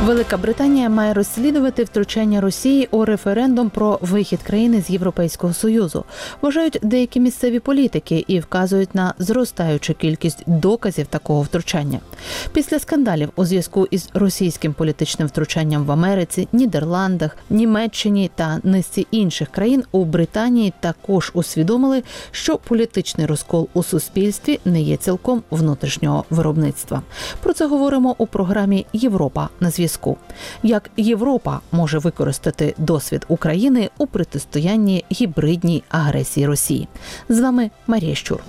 Велика Британія має розслідувати втручання Росії у референдум про вихід країни з Європейського Союзу, вважають деякі місцеві політики і вказують на зростаючу кількість доказів такого втручання. Після скандалів у зв'язку із російським політичним втручанням в Америці, Нідерландах, Німеччині та низці інших країн у Британії також усвідомили, що політичний розкол у суспільстві не є цілком внутрішнього виробництва. Про це говоримо у програмі «Європа на зв'язку». Як Європа може використати досвід України у протистоянні гібридній агресії Росії. З вами Марія Щур.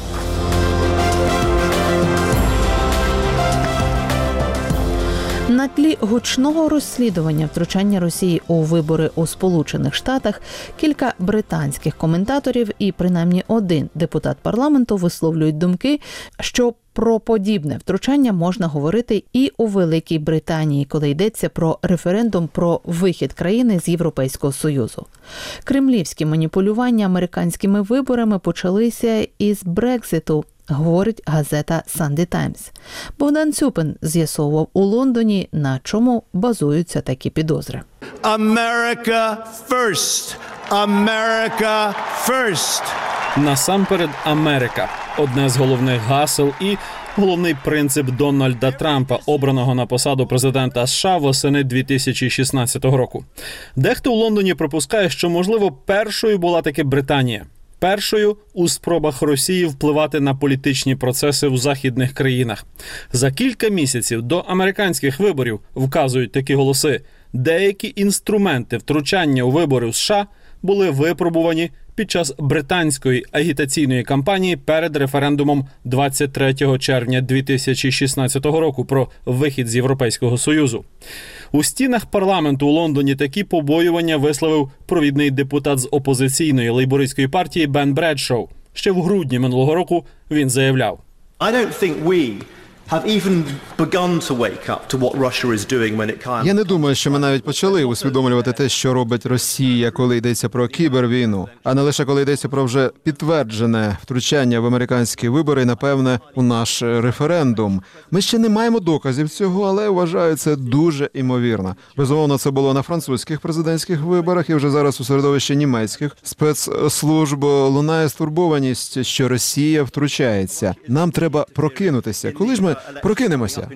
На тлі гучного розслідування втручання Росії у вибори у Сполучених Штатах кілька британських коментаторів і принаймні один депутат парламенту висловлюють думки, що про подібне втручання можна говорити і у Великій Британії, коли йдеться про референдум про вихід країни з Європейського Союзу. Кремлівські маніпулювання американськими виборами почалися із Брекзиту, говорить газета Sunday Times. Богдан Цюпин з'ясовував у Лондоні, на чому базуються такі підозри. America first! America first! Насамперед Америка – одне з головних гасел і головний принцип Дональда Трампа, обраного на посаду президента США восени 2016 року. Дехто у Лондоні припускає, що, можливо, першою була таки Британія. Першою у спробах Росії впливати на політичні процеси у західних країнах. За кілька місяців до американських виборів, вказують такі голоси, деякі інструменти втручання у вибори в США були випробувані під час британської агітаційної кампанії перед референдумом 23 червня 2016 року про вихід з Європейського Союзу. У стінах парламенту у Лондоні такі побоювання висловив провідний депутат з опозиційної лейбористської партії Бен Бредшоу. Ще в грудні минулого року він заявляв: Я не думаю, що ми навіть почали усвідомлювати те, що робить Росія, коли йдеться про кібервійну, а не лише коли йдеться про вже підтверджене втручання в американські вибори і, напевне, у наш референдум. Ми ще не маємо доказів цього, але вважаю це дуже імовірно. Безумовно, це було на французьких президентських виборах і вже зараз у середовищі німецьких спецслужб лунає стурбованість, що Росія втручається. Нам треба прокинутися. Коли ж ми прокинемося?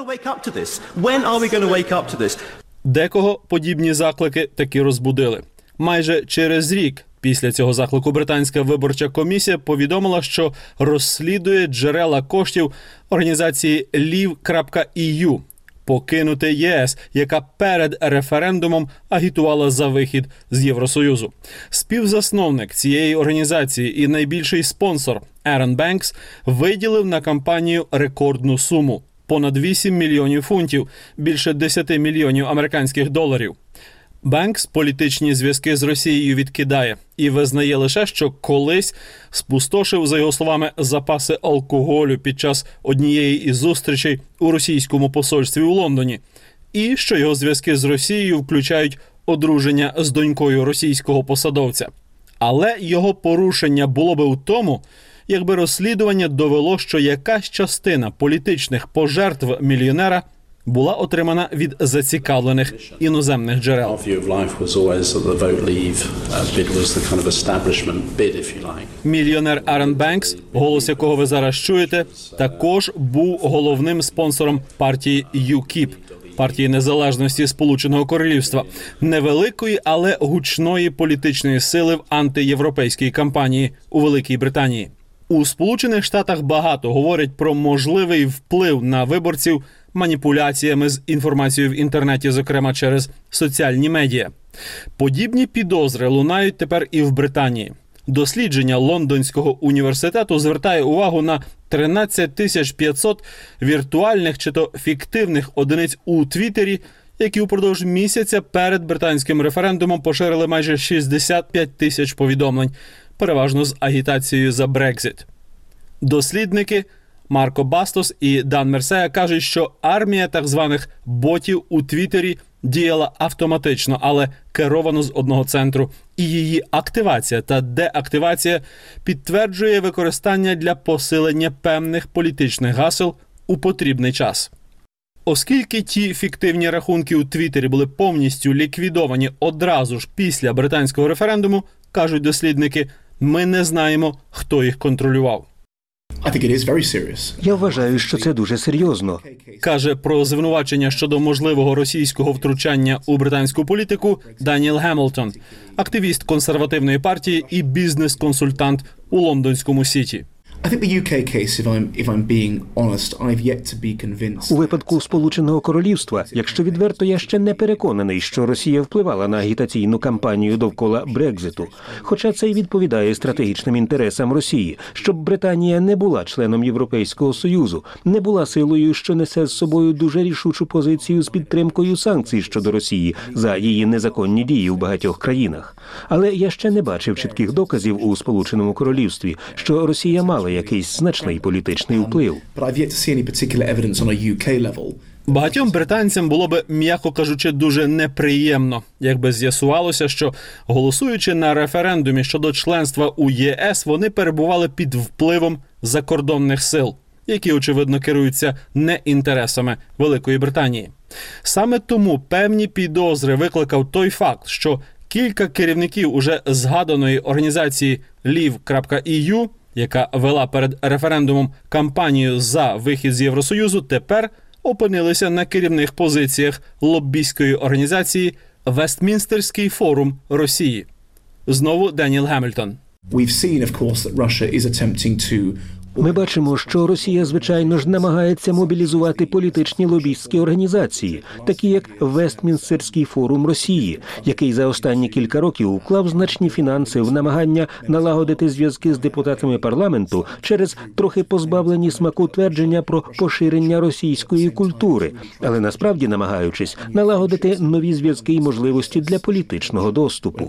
Декого подібні заклики таки розбудили. Майже через рік після цього заклику британська виборча комісія повідомила, що розслідує джерела коштів організації Leave.EU «Покинути ЄС», яка перед референдумом агітувала за вихід з Євросоюзу. Співзасновник цієї організації і найбільший спонсор Ерон Бенкс виділив на кампанію рекордну суму – понад 8 мільйонів фунтів, більше 10 мільйонів американських доларів. Бенкс політичні зв'язки з Росією відкидає і визнає лише, що колись спустошив, за його словами, запаси алкоголю під час однієї із зустрічей у російському посольстві у Лондоні, і що його зв'язки з Росією включають одруження з донькою російського посадовця. Але його порушення було би у тому, якби розслідування довело, що якась частина політичних пожертв мільйонера була отримана від зацікавлених іноземних джерел. Мільйонер Ерон Бенкс, голос якого ви зараз чуєте, також був головним спонсором партії UKIP, партії незалежності Сполученого Королівства, невеликої, але гучної політичної сили в антиєвропейській кампанії у Великій Британії. У Сполучених Штатах багато говорять про можливий вплив на виборців маніпуляціями з інформацією в інтернеті, зокрема через соціальні медіа. Подібні підозри лунають тепер і в Британії. Дослідження Лондонського університету звертає увагу на 13 500 віртуальних чи то фіктивних одиниць у Твіттері, які упродовж місяця перед британським референдумом поширили майже 65 тисяч повідомлень, переважно з агітацією за Брекзит. Дослідники Марко Бастос і Дан Мерсея кажуть, що армія так званих ботів у Твіттері діяла автоматично, але керовано з одного центру, і її активація та деактивація підтверджує використання для посилення певних політичних гасел у потрібний час. Оскільки ті фіктивні рахунки у Твіттері були повністю ліквідовані одразу ж після британського референдуму, кажуть дослідники, ми не знаємо, хто їх контролював. Я вважаю, що це дуже серйозно. Каже про звинувачення щодо можливого російського втручання у британську політику Даніел Гемілтон, активіст консервативної партії і бізнес-консультант у лондонському Сіті. У випадку Сполученого Королівства, якщо відверто, я ще не переконаний, що Росія впливала на агітаційну кампанію довкола Брекзиту. Хоча це й відповідає стратегічним інтересам Росії, щоб Британія не була членом Європейського Союзу, не була силою, що несе з собою дуже рішучу позицію з підтримкою санкцій щодо Росії за її незаконні дії в багатьох країнах. Але я ще не бачив чітких доказів у Сполученому Королівстві, що Росія мала якийсь значний політичний вплив. Багатьом британцям було би, м'яко кажучи, дуже неприємно, якби з'ясувалося, що, голосуючи на референдумі щодо членства у ЄС, вони перебували під впливом закордонних сил, які, очевидно, керуються не інтересами Великої Британії. Саме тому певні підозри викликав той факт, що кілька керівників уже згаданої організації Leave.EU, яка вела перед референдумом кампанію за вихід з Євросоюзу, тепер опинилися на керівних позиціях лоббістської організації Вестмінстерський форум Росії. Знову Даніел Гемілтон. Ми бачимо, що Росія, звичайно ж, намагається мобілізувати політичні лобістські організації, такі як Вестмінстерський форум Росії, який за останні кілька років вклав значні фінанси в намагання налагодити зв'язки з депутатами парламенту через трохи позбавлені смаку твердження про поширення російської культури, але насправді намагаючись налагодити нові зв'язки і можливості для політичного доступу.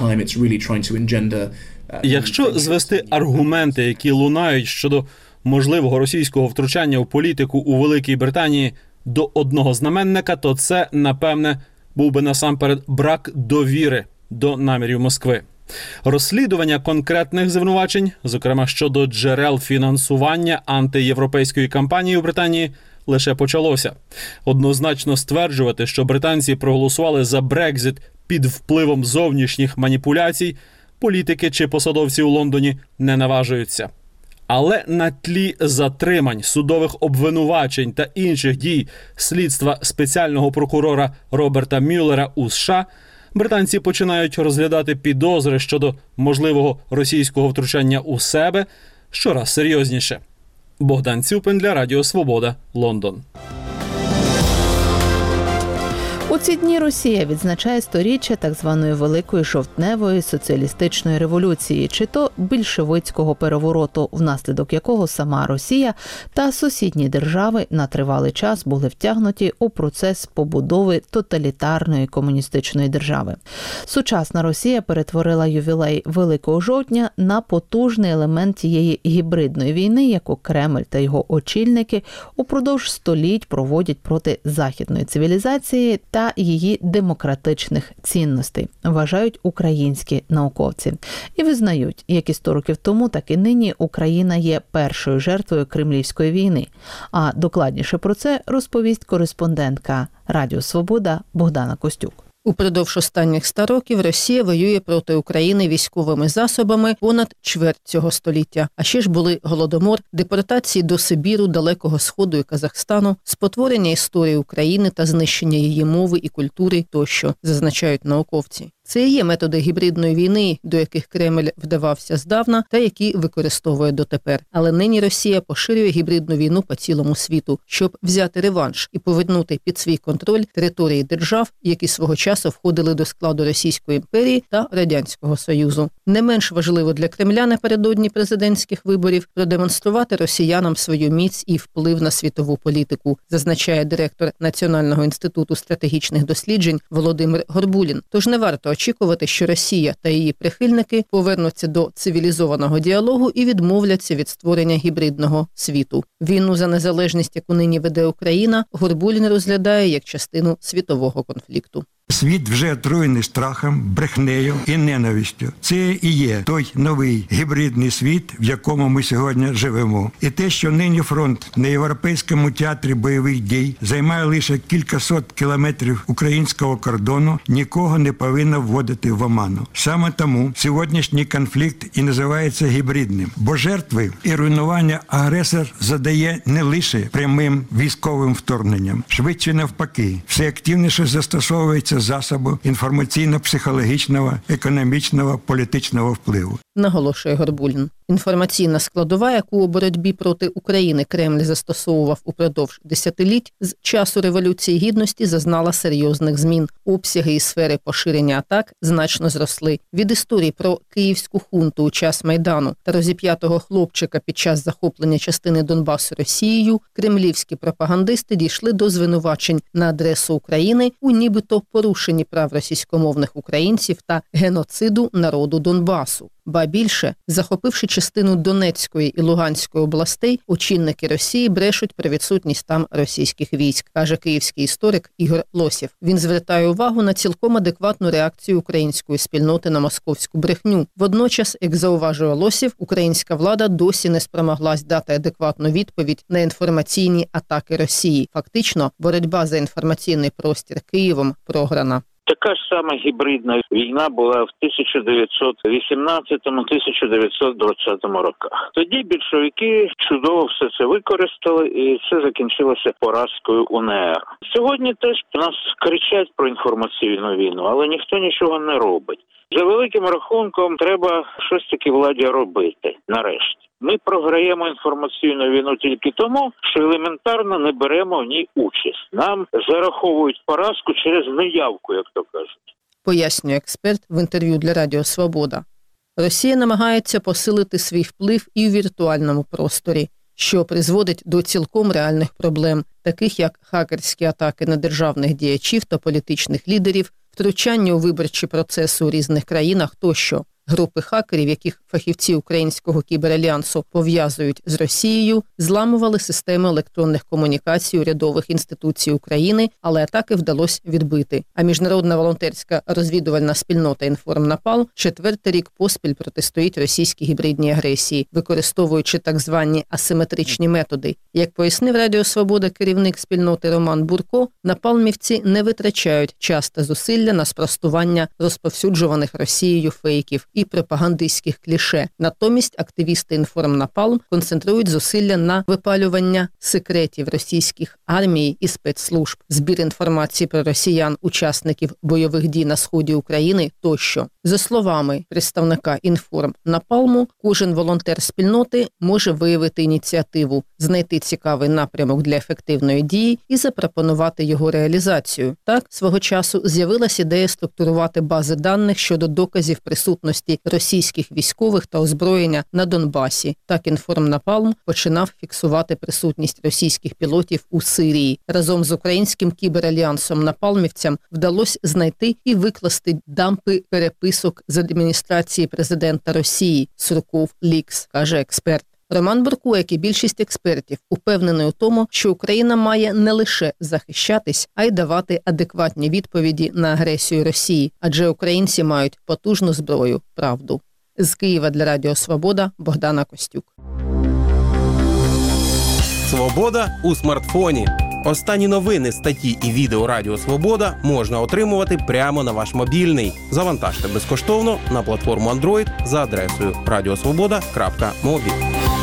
Якщо звести аргументи, які лунають щодо можливого російського втручання в політику у Великій Британії до одного знаменника, то це, напевне, був би насамперед брак довіри до намірів Москви. Розслідування конкретних звинувачень, зокрема щодо джерел фінансування антиєвропейської кампанії у Британії, лише почалося. Однозначно стверджувати, що британці проголосували за Брекзит під впливом зовнішніх маніпуляцій, політики чи посадовці у Лондоні не наважуються. Але на тлі затримань, судових обвинувачень та інших дій слідства спеціального прокурора Роберта Мюллера у США, британці починають розглядати підозри щодо можливого російського втручання у себе щораз серйозніше. Богдан Цюпин для Радіо Свобода, Лондон. У ці дні Росія відзначає 100-річчя так званої Великої жовтневої соціалістичної революції, чи то більшовицького перевороту, внаслідок якого сама Росія та сусідні держави на тривалий час були втягнуті у процес побудови тоталітарної комуністичної держави. Сучасна Росія перетворила ювілей Великого жовтня на потужний елемент тієї гібридної війни, яку Кремль та його очільники упродовж століть проводять проти західної цивілізації та її демократичних цінностей, вважають українські науковці. І визнають, як і 100 років тому, так і нині Україна є першою жертвою кремлівської війни. А докладніше про це розповість кореспондентка Радіо Свобода Богдана Костюк. Упродовж останніх 100 років Росія воює проти України військовими засобами понад чверть цього століття. А ще ж були Голодомор, депортації до Сибіру, Далекого Сходу і Казахстану, спотворення історії України та знищення її мови і культури тощо, зазначають науковці. Це і є методи гібридної війни, до яких Кремль вдавався здавна та які використовує дотепер. Але нині Росія поширює гібридну війну по цілому світу, щоб взяти реванш і повернути під свій контроль території держав, які свого часу входили до складу Російської імперії та Радянського Союзу. Не менш важливо для Кремля напередодні президентських виборів продемонструвати росіянам свою міць і вплив на світову політику, зазначає директор Національного інституту стратегічних досліджень Володимир Горбулін. Тож не варто очікувати, що Росія та її прихильники повернуться до цивілізованого діалогу і відмовляться від створення гібридного світу. Війну за незалежність, яку нині веде Україна, Горбулін розглядає як частину світового конфлікту. Світ вже отруєний страхом, брехнею і ненавистю. Це і є той новий гібридний світ, в якому ми сьогодні живемо. І те, що нині фронт на Європейському театрі бойових дій займає лише кількасот кілометрів українського кордону, нікого не повинно вводити в оману. Саме тому сьогоднішній конфлікт і називається гібридним. Бо жертви і руйнування агресор задає не лише прямим військовим вторгненням. Швидше навпаки, все активніше застосовується засоби інформаційно-психологічного, економічного, політичного впливу. Наголошує Горбулін. Інформаційна складова, яку у боротьбі проти України Кремль застосовував упродовж десятиліть, з часу Революції Гідності зазнала серйозних змін. Обсяги і сфери поширення атак значно зросли. Від історії про київську хунту у час Майдану та розіп'ятого хлопчика під час захоплення частини Донбасу Росією, кремлівські пропагандисти дійшли до звинувачень на адресу України у нібито порушенні прав російськомовних українців та геноциду народу Донбасу. Ба більше, захопивши частину Донецької і Луганської областей, очільники Росії брешуть про відсутність там російських військ, каже київський історик Ігор Лосєв. Він звертає увагу на цілком адекватну реакцію української спільноти на московську брехню. Водночас, як зауважує Лосєв, українська влада досі не спромоглась дати адекватну відповідь на інформаційні атаки Росії. Фактично, боротьба за інформаційний простір Києвом програна. Така ж сама гібридна війна була в 1918-1920 роках. Тоді більшовики чудово все це використали, і це закінчилося поразкою УНР. Сьогодні теж нас кричать про інформаційну війну, але ніхто нічого не робить. За великим рахунком треба щось таки владі робити, нарешті. Ми програємо інформаційну війну тільки тому, що елементарно не беремо в ній участь. Нам зараховують поразку через неявку, як то кажуть. Пояснює експерт в інтерв'ю для Радіо Свобода. Росія намагається посилити свій вплив і у віртуальному просторі, що призводить до цілком реальних проблем, таких як хакерські атаки на державних діячів та політичних лідерів, втручання у виборчі процеси у різних країнах тощо. Групи хакерів, яких фахівці Українського кіберальянсу пов'язують з Росією, зламували системи електронних комунікацій урядових інституцій України, але атаки вдалося відбити. А міжнародна волонтерська розвідувальна спільнота «Інформнапалм» 4-й рік поспіль протистоїть російській гібридній агресії, використовуючи так звані асиметричні методи. Як пояснив Радіо Свобода керівник спільноти Роман Бурко, напалмівці не витрачають час та зусилля на спростування розповсюджуваних Росією фейків і пропагандистських кліше. Натомість активісти «Інформнапалм» концентрують зусилля на випалювання секретів російських армій і спецслужб, збір інформації про росіян, учасників бойових дій на сході України тощо. За словами представника «Інформнапалму», кожен волонтер спільноти може виявити ініціативу, знайти цікавий напрямок для ефективної дії і запропонувати його реалізацію. Так, свого часу з'явилась ідея структурувати бази даних щодо доказів присутності російських військових та озброєння на Донбасі. Так «Інформнапалм» починав фіксувати присутність російських пілотів у Сирії. Разом з українським кіберальянсом напалмівцям вдалося знайти і викласти дампи переписок з адміністрації президента Росії «Сурков Лікс», каже експерт. Роман Бурко, як і більшість експертів, упевнений у тому, що Україна має не лише захищатись, а й давати адекватні відповіді на агресію Росії, адже українці мають потужну зброю – правду. З Києва для Радіо Свобода Богдана Костюк. Свобода у смартфоні. Останні новини, статті і відео Радіо Свобода можна отримувати прямо на ваш мобільний. Завантажте безкоштовно на платформу Android за адресою radiosvoboda.mobi.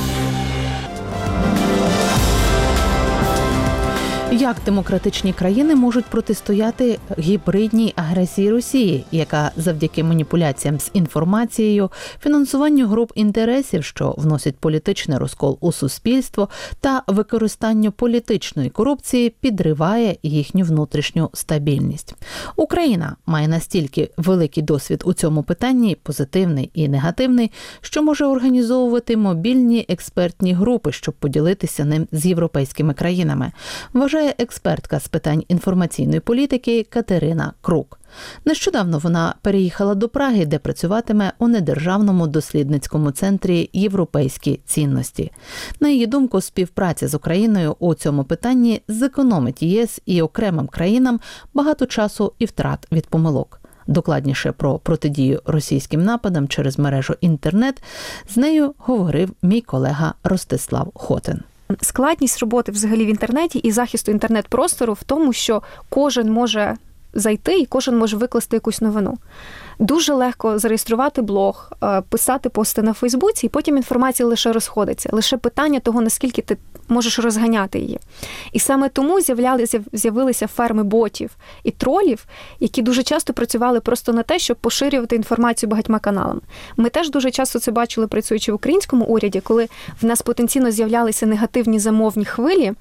Як демократичні країни можуть протистояти гібридній агресії Росії, яка завдяки маніпуляціям з інформацією, фінансуванню груп інтересів, що вносять політичний розкол у суспільство, та використанню політичної корупції підриває їхню внутрішню стабільність. Україна має настільки великий досвід у цьому питанні, позитивний і негативний, що може організовувати мобільні експертні групи, щоб поділитися ним з європейськими країнами. Вважає вважає експертка з питань інформаційної політики Катерина Крук. Нещодавно вона переїхала до Праги, де працюватиме у недержавному дослідницькому центрі «Європейські цінності». На її думку, співпраця з Україною у цьому питанні зекономить ЄС і окремим країнам багато часу і втрат від помилок. Докладніше про протидію російським нападам через мережу інтернет з нею говорив мій колега Ростислав Хотин. Складність роботи взагалі в інтернеті і захисту інтернет-простору в тому, що кожен може зайти і кожен може викласти якусь новину. Дуже легко зареєструвати блог, писати пости на Фейсбуці, і потім інформація лише розходиться. Лише питання того, наскільки ти можеш розганяти її. І саме тому з'явилися ферми ботів і тролів, які дуже часто працювали просто на те, щоб поширювати інформацію багатьма каналами. Ми теж дуже часто це бачили, працюючи в українському уряді, коли в нас потенційно з'являлися негативні замовні хвилі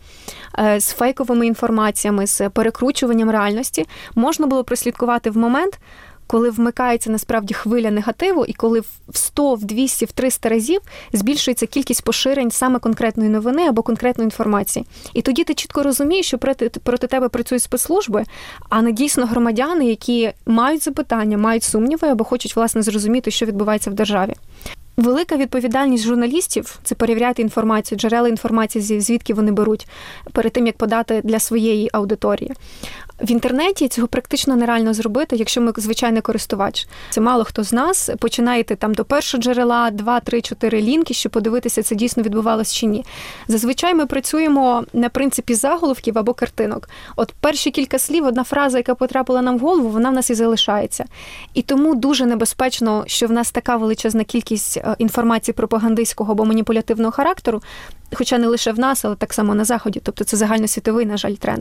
з фейковими інформаціями, з перекручуванням реальності. Можна було прослідкувати в момент, коли вмикається насправді хвиля негативу, і коли в 100, в 200, в 300 разів збільшується кількість поширень саме конкретної новини або конкретної інформації. І тоді ти чітко розумієш, що проти тебе працюють спецслужби, а не дійсно громадяни, які мають запитання, мають сумніви або хочуть, власне, зрозуміти, що відбувається в державі. Велика відповідальність журналістів – це перевіряти інформацію, джерела інформації, звідки вони беруть, перед тим, як подати для своєї аудиторії. В інтернеті цього практично нереально зробити, якщо ми звичайний користувач. Це мало хто з нас. Починаєте там до першого джерела, 2, 3, 4 лінки, щоб подивитися, це дійсно відбувалося чи ні. Зазвичай ми працюємо на принципі заголовків або картинок. От перші кілька слів, одна фраза, яка потрапила нам в голову, вона в нас і залишається. І тому дуже небезпечно, що в нас така величезна кількість інформації пропагандистського або маніпулятивного характеру, хоча не лише в нас, але так само на Заході. Тобто це загальносвітовий, на жаль, тренд.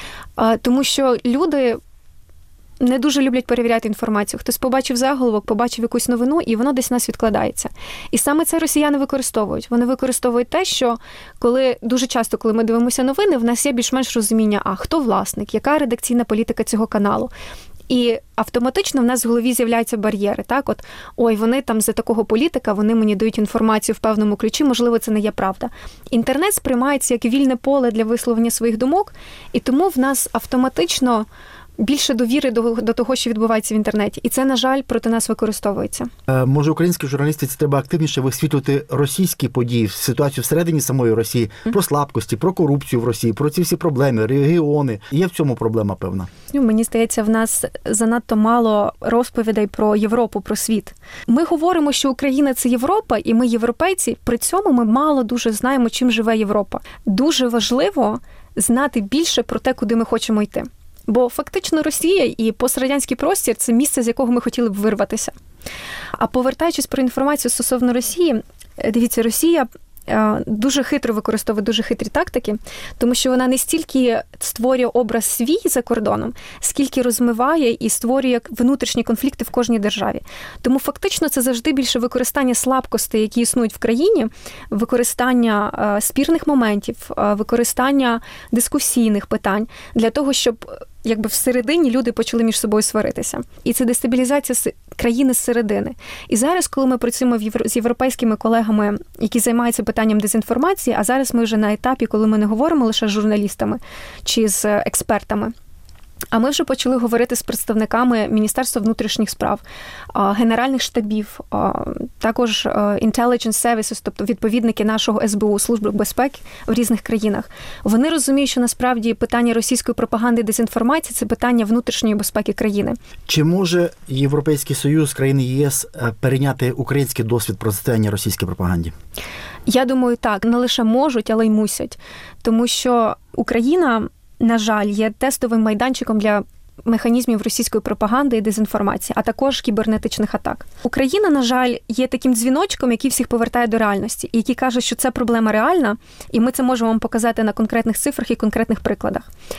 Тому що люди не дуже люблять перевіряти інформацію. Хтось побачив заголовок, побачив якусь новину, і воно десь в нас відкладається. І саме це росіяни використовують. Вони використовують те, що дуже часто, коли ми дивимося новини, в нас є більш-менш розуміння, хто власник, яка редакційна політика цього каналу. І автоматично в нас в голові з'являються бар'єри. Так, вони там за такого політика, вони мені дають інформацію в певному ключі, можливо, це не є правда. Інтернет сприймається як вільне поле для висловлення своїх думок, і тому в нас автоматично більше довіри до того, що відбувається в інтернеті. І це, на жаль, проти нас використовується. Може, українській журналістиці треба активніше висвітлювати російські події, ситуацію всередині самої Росії, про слабкості, про корупцію в Росії, про ці всі проблеми, регіони. Є в цьому проблема певна? Мені здається, в нас занадто мало розповідей про Європу, про світ. Ми говоримо, що Україна – це Європа, і ми європейці, при цьому ми мало дуже знаємо, чим живе Європа. Дуже важливо знати більше про те, куди ми хочемо йти. Бо фактично Росія і пострадянський простір – це місце, з якого ми хотіли б вирватися. А повертаючись про інформацію стосовно Росії, дивіться, Росія дуже хитро використовує дуже хитрі тактики, тому що вона не стільки створює образ свій за кордоном, скільки розмиває і створює внутрішні конфлікти в кожній державі. Тому фактично це завжди більше використання слабкостей, які існують в країні, використання спірних моментів, використання дискусійних питань для того, щоб всередині люди почали між собою сваритися. І це дестабілізація країни зсередини. І зараз, коли ми працюємо з європейськими колегами, які займаються питанням дезінформації, а зараз ми вже на етапі, коли ми не говоримо лише з журналістами чи з експертами, а ми вже почали говорити з представниками Міністерства внутрішніх справ, генеральних штабів, також intelligence services, тобто відповідники нашого СБУ, Служби безпеки в різних країнах. Вони розуміють, що насправді питання російської пропаганди і дезінформації – це питання внутрішньої безпеки країни. Чи може Європейський Союз, країни ЄС перейняти український досвід протистояння російській пропаганді? Я думаю, так. Не лише можуть, але й мусять. Тому що Україна, на жаль, є тестовим майданчиком для механізмів російської пропаганди і дезінформації, а також кібернетичних атак. Україна, на жаль, є таким дзвіночком, який всіх повертає до реальності, і який каже, що це проблема реальна, і ми це можемо вам показати на конкретних цифрах і конкретних прикладах.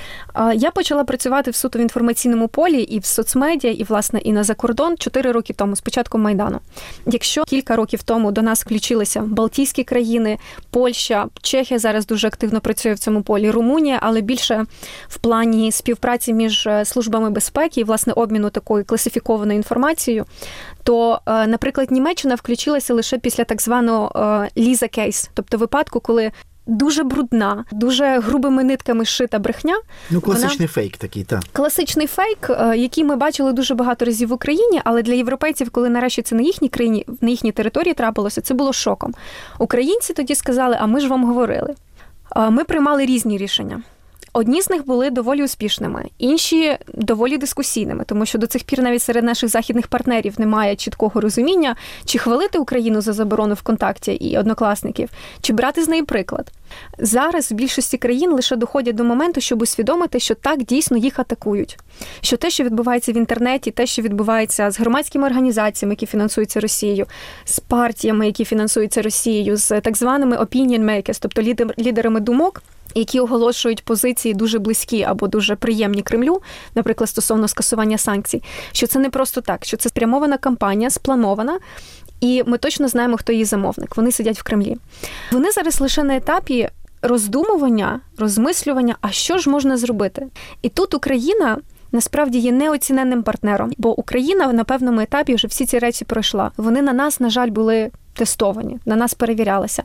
Я почала працювати в суто в інформаційному полі і в соцмедіа, і, власне, і на закордон 4 роки тому, з початком Майдану. Якщо кілька років тому до нас включилися Балтійські країни, Польща, Чехія зараз дуже активно працює в цьому полі, Румунія, але більше в плані співпраці між службами безпеки і, власне, обміну такою класифікованою інформацією, то, наприклад, Німеччина включилася лише після так званого Ліза кейс, тобто випадку, коли дуже брудна, дуже грубими нитками шита брехня. Класичний фейк такий, так. Класичний фейк, який ми бачили дуже багато разів в Україні, але для європейців, коли нарешті це на їхній країні, на їхній території трапилося, це було шоком. Українці тоді сказали, а ми ж вам говорили. Ми приймали різні рішення. Одні з них були доволі успішними, інші доволі дискусійними, тому що до цих пір навіть серед наших західних партнерів немає чіткого розуміння, чи хвалити Україну за заборону ВКонтакті і однокласників, чи брати з неї приклад. Зараз в більшості країн лише доходять до моменту, щоб усвідомити, що так дійсно їх атакують. Що те, що відбувається в інтернеті, те, що відбувається з громадськими організаціями, які фінансуються Росією, з партіями, які фінансуються Росією, з так званими opinion makers, тобто лідерами думок, які оголошують позиції дуже близькі або дуже приємні Кремлю, наприклад, стосовно скасування санкцій, що це не просто так, що це спрямована кампанія, спланована, і ми точно знаємо, хто її замовник. Вони сидять в Кремлі. Вони зараз лише на етапі роздумування, розмислювання, а що ж можна зробити. І тут Україна насправді є неоціненним партнером, бо Україна на певному етапі вже всі ці речі пройшла. Вони на нас, на жаль, були тестовані, на нас перевірялися.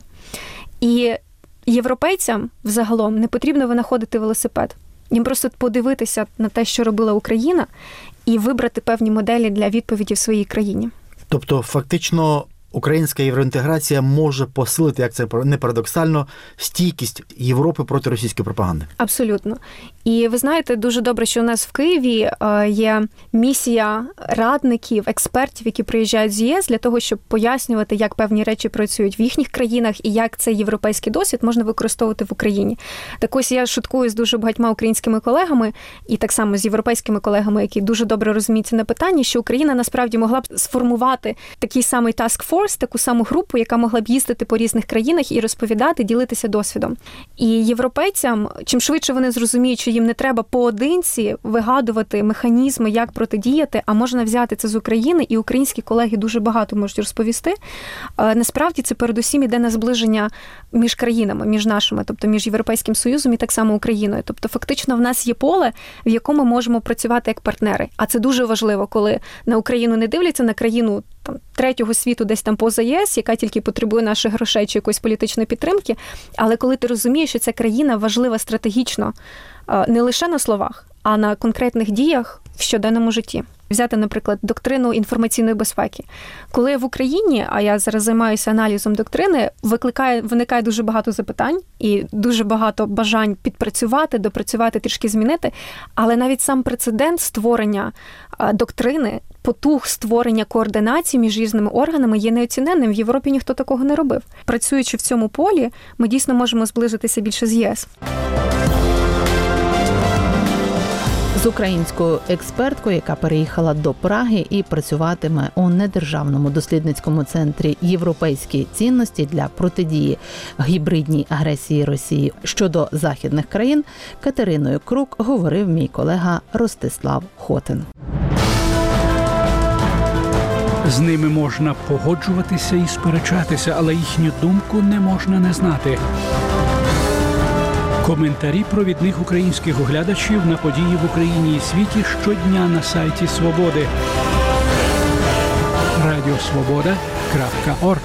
І європейцям взагалом не потрібно винаходити велосипед. Їм просто подивитися на те, що робила Україна, і вибрати певні моделі для відповіді в своїй країні. Тобто, фактично, українська євроінтеграція може посилити, як це не парадоксально, стійкість Європи проти російської пропаганди. Абсолютно. І ви знаєте, дуже добре, що у нас в Києві є місія радників, експертів, які приїжджають з ЄС для того, щоб пояснювати, як певні речі працюють в їхніх країнах і як цей європейський досвід можна використовувати в Україні. Так ось я шуткую з дуже багатьма українськими колегами і так само з європейськими колегами, які дуже добре розуміються на питанні, що Україна насправді могла б сформувати такий самий task force, таку саму групу, яка могла б їздити по різних країнах і розповідати, ділитися досвідом. І європейцям, чим швидше вони зрозуміють, що їм не треба поодинці вигадувати механізми, як протидіяти, а можна взяти це з України, і українські колеги дуже багато можуть розповісти. Насправді це передусім іде на зближення між країнами, між нашими, тобто між Європейським Союзом і так само Україною. Тобто фактично в нас є поле, в якому можемо працювати як партнери. А це дуже важливо, коли на Україну не дивляться, на країну третього світу десь там поза ЄС, яка тільки потребує наших грошей чи якоїсь політичної підтримки, але коли ти розумієш, що ця країна важлива стратегічно не лише на словах, а на конкретних діях в щоденному житті. Взяти, наприклад, доктрину інформаційної безпеки. Коли в Україні, а я зараз займаюся аналізом доктрини, виникає дуже багато запитань і дуже багато бажань підпрацювати, допрацювати, трішки змінити, але навіть сам прецедент створення доктрини, потуг створення координації між різними органами є неоціненним. В Європі ніхто такого не робив. Працюючи в цьому полі, ми дійсно можемо зблизитися більше з ЄС. З українською експерткою, яка переїхала до Праги і працюватиме у недержавному дослідницькому центрі «Європейські цінності» для протидії гібридній агресії Росії щодо західних країн, Катериною Крук говорив мій колега Ростислав Хотин. З ними можна погоджуватися і сперечатися, але їхню думку не можна не знати. Коментарі провідних українських оглядачів на події в Україні і світі щодня на сайті Свободи. Радіосвобода.орг.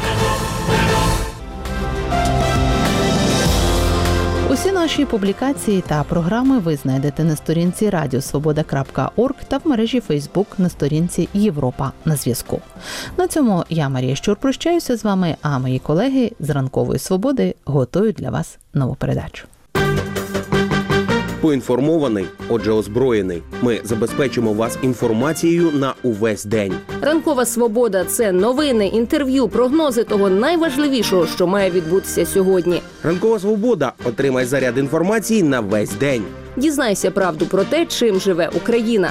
Усі наші публікації та програми ви знайдете на сторінці радіосвобода.орг та в мережі Фейсбук на сторінці Європа на зв'язку. На цьому я, Марія Щур, прощаюся з вами, а мої колеги з Ранкової Свободи готують для вас нову передачу. Поінформований, отже озброєний. Ми забезпечимо вас інформацією на увесь день. Ранкова Свобода – це новини, інтерв'ю, прогнози того найважливішого, що має відбутися сьогодні. Ранкова Свобода. Отримай заряд інформації на весь день. Дізнайся правду про те, чим живе Україна.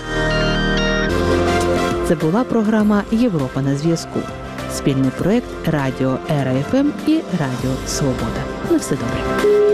Це була програма «Європа на зв'язку». Спільний проєкт Радіо Ера ФМ і Радіо Свобода. На все добре.